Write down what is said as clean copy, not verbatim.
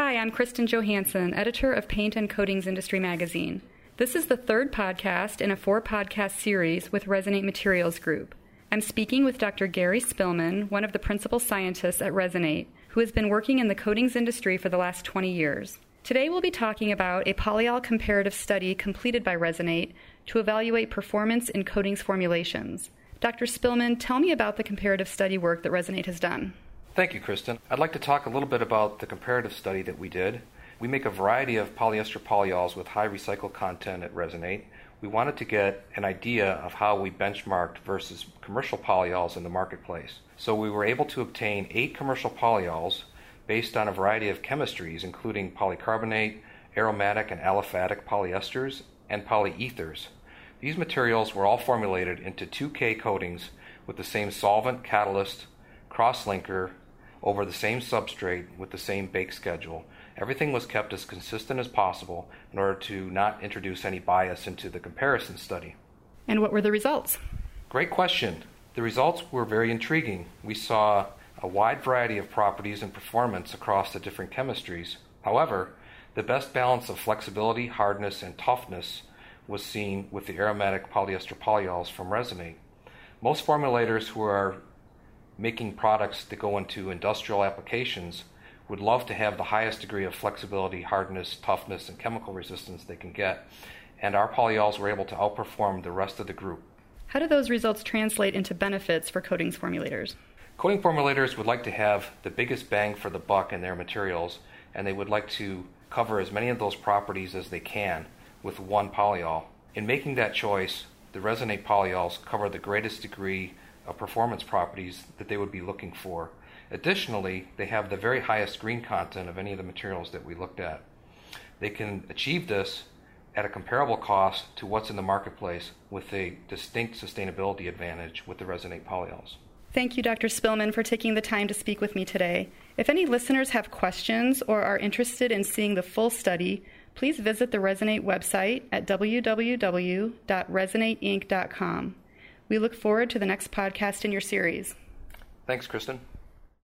Hi, I'm Kristen Johansson, editor of Paint and Coatings Industry magazine. This is the third podcast in a 4-podcast series with Resonate Materials Group. I'm speaking with Dr. Gary Spillman, one of the principal scientists at Resonate, who has been working in the coatings industry for the last 20 years. Today we'll be talking about a polyol comparative study completed by Resonate to evaluate performance in coatings formulations. Dr. Spillman, tell me about the comparative study work that Resonate has done. Thank you, Kristen. I'd like to talk a little bit about the comparative study that we did. We make a variety of polyester polyols with high recycled content at Resonate. We wanted to get an idea of how we benchmarked versus commercial polyols in the marketplace. So we were able to obtain 8 commercial polyols based on a variety of chemistries, including polycarbonate, aromatic and aliphatic polyesters, and polyethers. These materials were all formulated into 2K coatings with the same solvent, catalyst, cross-linker over the same substrate with the same bake schedule. Everything was kept as consistent as possible in order to not introduce any bias into the comparison study. And what were the results? Great question. The results were very intriguing. We saw a wide variety of properties and performance across the different chemistries. However, the best balance of flexibility, hardness, and toughness was seen with the aromatic polyester polyols from Resonate. Most formulators who are making products that go into industrial applications would love to have the highest degree of flexibility, hardness, toughness, and chemical resistance they can get, and our polyols were able to outperform the rest of the group. How do those results translate into benefits for coatings formulators? Coating formulators would like to have the biggest bang for the buck in their materials, and they would like to cover as many of those properties as they can with one polyol. In making that choice, the Resonate polyols cover the greatest degree of performance properties that they would be looking for. Additionally, they have the very highest green content of any of the materials that we looked at. They can achieve this at a comparable cost to what's in the marketplace with a distinct sustainability advantage with the Resonate polyols. Thank you, Dr. Spillman, for taking the time to speak with me today. If any listeners have questions or are interested in seeing the full study, please visit the Resonate website at www.resonateinc.com. We look forward to the next podcast in your series. Thanks, Kristen.